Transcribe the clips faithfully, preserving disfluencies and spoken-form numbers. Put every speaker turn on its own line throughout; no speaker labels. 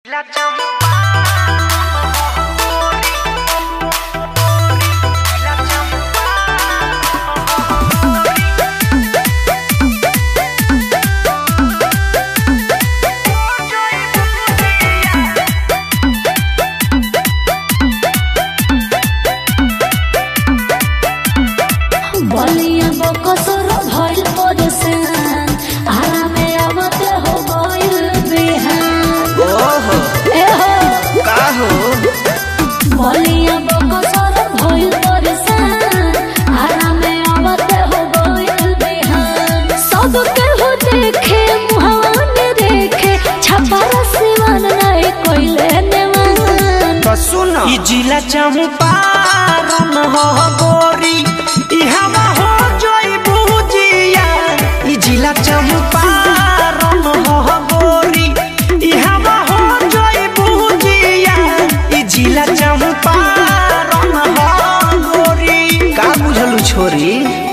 जिला चंपारण हो गोरी इहवा हो जोई बुजिया। ई जिला चंपारण हो गोरी इहवा हो जोई बुजिया। ई जिला चंपारण हो गोरी का बुझलू छोरी।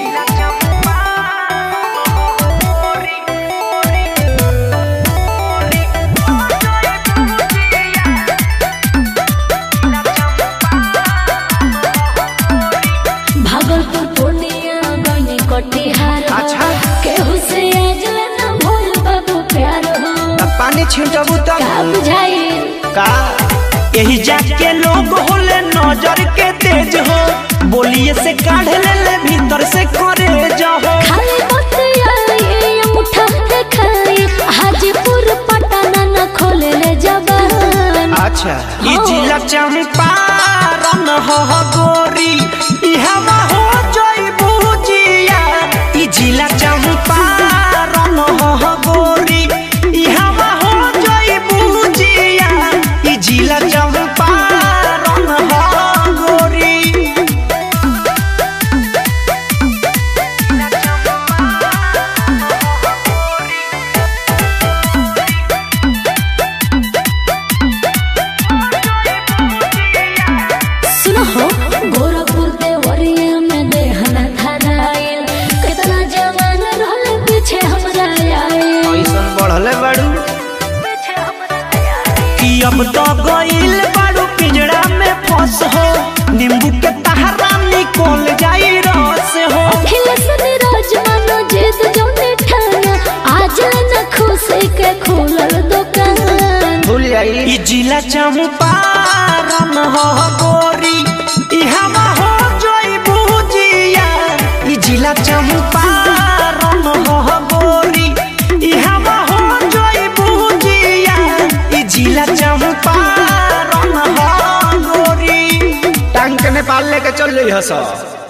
अच्छा केहू से आजल न भूल बाबू प्यार हो
पानी छिंटबू तब
का बुझाई
का यही जाके लोग होले नजर के तेज हो। बोलिए से काढ़ ले ले भीतर से करे जाओ
खाली बतियाई मुठा देखाई हाजीपुर पटना न खोले ले जबान।
अच्छा ई जिला चंपारण हो गोरी इहवा हो जोई बुजिया। ई जिला चंपारण हो गोरी इहवा हो जोई बुजिया। ई जिला चंपारण हो गोरी
सुनो हो गोरखपुर देवरिया में देहना धराइल कितना जवान रहले पीछे हमरा आए
ऐसन बढ़ले बाड़ू
पीछे हमरा आए
कि अब तो गइल बाड़ू पिंजड़ा में फंस हो। नींबू के तहरा निकल जाई रस हो।
अखिलेश नीरज मानो जिद जौने ठाना आज न खुशी के खुलल दुकान।
भूल जाई ई जिला चंपारण हो गोरी इहवा हो जोई बुजिया। ई जिला चंपारण हो गोरी इहवा हो जोई बुजिया। ई जिला चंपारण हो गोरी टांग के नेपाल लेके चल रही हस।